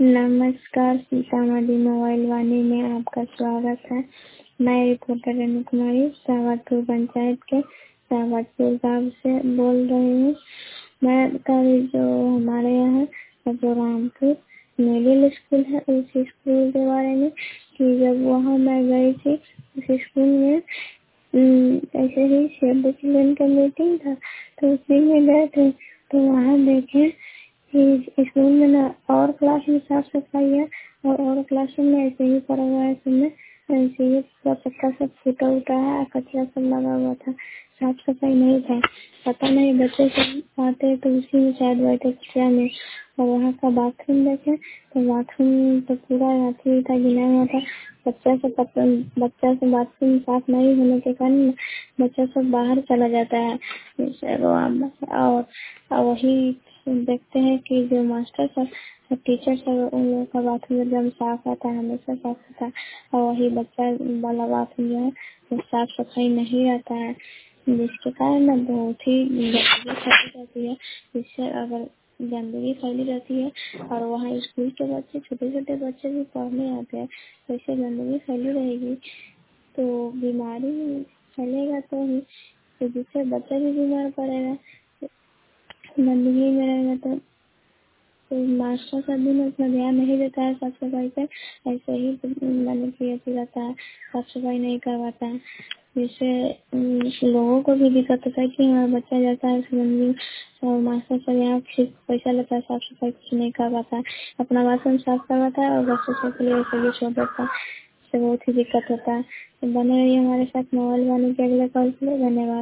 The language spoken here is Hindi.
नमस्कार, सीतामढ़ी मोबाइल वाणी में आपका स्वागत है। मैं रिपोर्टर रेणु कुमारी सावतपुर पंचायत के सावतपुर गाँव से बोल रही हूँ। मैं कल जो हमारे यहाँ रामपुर मिडिल स्कूल है उस स्कूल के बारे में कि जब वहाँ मैं गई थी उस स्कूल में ऐसे ही सेव द चिल्ड्रन का मीटिंग था तो उसी में गए थे तो वहाँ देखे कि स्कूल में ना और क्लास में साफ सफाई है और क्लास में ऐसे ही पड़ा हुआ है। इसमें ऐसे ही पूरा पक्का सब फूटा उटा है, कचरा सब लगा हुआ था, साफ सफाई नहीं था। पता नहीं बच्चे सब आते तो उसी में शायद बैठे कचरा में। और वहाँ का बाथरूम देखे तो बाथरूम तो पूरा रात्रि था, गिना हुआ था। बच्चा से बाथरूम साफ नहीं होने के कारण बच्चा सब बाहर चला जाता है। और वही देखते हैं कि जो मास्टर सब टीचर सब उन लोगों का बाथरूम एकदम साफ आता है, हमेशा साफ होता है। और वही बच्चा वाला बाथरूम जो है वो साफ सफाई नहीं रहता है, जिसके कारण ना बहुत ही गंदगी फैली रहती है। जिससे अगर गंदगी फैली रहती है और वहाँ स्कूल के बच्चे छोटे छोटे बच्चे भी पढ़ने आते हैं, तो इससे गंदगी फैली रहेगी तो बीमारी फैलेगा तो जिससे बच्चा भी बीमार पड़ेगा। गंदगी में रहेगा तो मास्टर सब भी उतना ध्यान नहीं देता है साफ सफाई पे, ऐसे ही मैनिपुलेट रहता है, साफ सफाई नहीं करवाता है। जिससे लोगों को भी दिक्कत होता है कि हमारा बच्चा जाता है गंदगी और मास्टर सब यहाँ सिर्फ पैसा लेता है, साफ सफाई कुछ नहीं करवाता है, अपना बाथरूम साफ करवाता है और बच्चों सब के लिए ऐसे ही छोड़ देता है। इससे बहुत ही दिक्कत होता है। तो बने रहिए हमारे साथ मोबाइल वाणी के अगले कॉल के लिए। धन्यवाद।